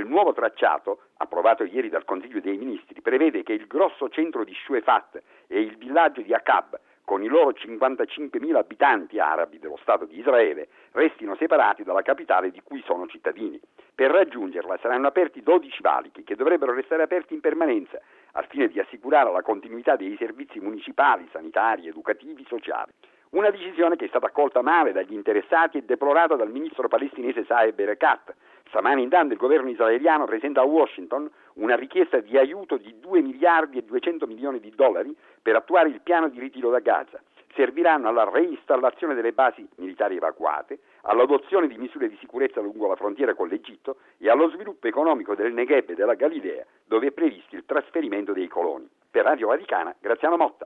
Il nuovo tracciato, approvato ieri dal Consiglio dei Ministri, prevede che il grosso centro di Shuefat e il villaggio di Aqab, con i loro 55.000 abitanti arabi dello Stato di Israele, restino separati dalla capitale di cui sono cittadini. Per raggiungerla saranno aperti 12 valichi che dovrebbero restare aperti in permanenza, al fine di assicurare la continuità dei servizi municipali, sanitari, educativi, sociali. Una decisione che è stata accolta male dagli interessati e deplorata dal ministro palestinese Saeb Erekat. Stamani intanto il governo israeliano presenta a Washington una richiesta di aiuto di 2 miliardi e 200 milioni di dollari per attuare il piano di ritiro da Gaza. Serviranno alla reinstallazione delle basi militari evacuate, all'adozione di misure di sicurezza lungo la frontiera con l'Egitto e allo sviluppo economico del Negev e della Galilea, dove è previsto il trasferimento dei coloni. Per Radio Vaticana, Graziano Motta.